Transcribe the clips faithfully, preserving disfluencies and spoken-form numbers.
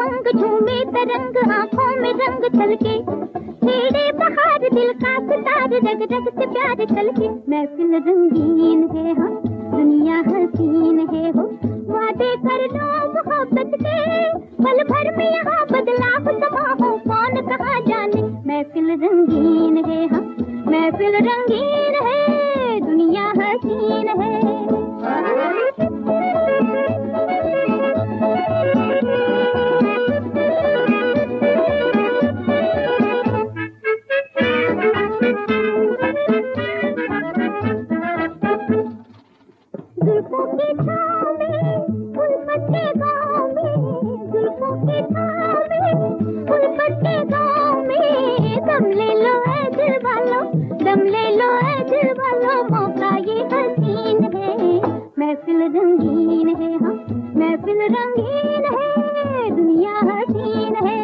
उमंग झूमे तरंग आंखों में रंग छलके, छेड़े बहार दिल का सितार रग रग से प्यार छलके। महफिल रंगीन है हाँ दुनिया हसीन है हो, वादे कर लो मोहब्बत के पल भर में यहाँ बदलाव समा हो कौन कहाँ जाने। महफिल रंगीन है हाँ महफिल रंगीन है दुनिया हसीन है। जुल्फों के छाँव में उल्फत के गाँव में, जुल्फों के छाँव में उल्फत के गाँव में, दम ले लो ऐ दिल वालों दम ले लो ऐ दिल वालों, मौका ये हसीन है। महफिल रंगीन है हाँ महफिल रंगीन है दुनिया हसीन है।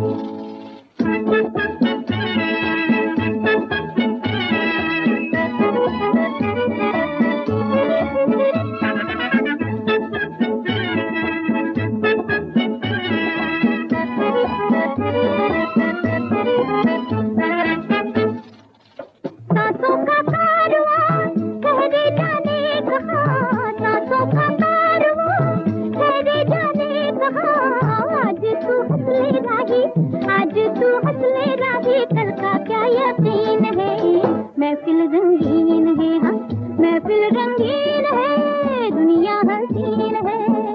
सांसों का कारवां ठहरे जाने कहाँ, सांसों का कारवां ठहरे जाने कहाँ। आज तू हंस ले राही आज तू हंस ले राही, कल का क्या यकीन है। महफिल रंगीन है हाँ महफिल रंगीन है दुनिया हसीन है।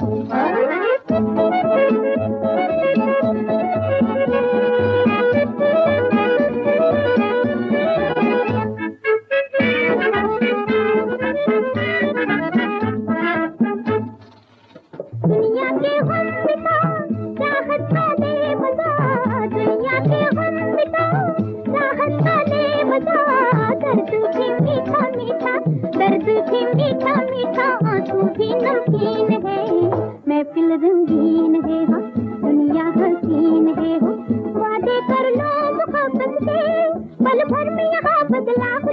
दुनिया के गम मिटा चाहत का ले मजा, दुनिया के गम मिटा चाहत का ले मजा। दर्द भी मीठा मीठा दर्द भी मीठा मीठा, आंसू भी नमकीन है। महफिल रंगीन है हाँ दुनिया हसीन है हो, वादे कर लो मोहब्बत के पल भर में यहाँ बदलाव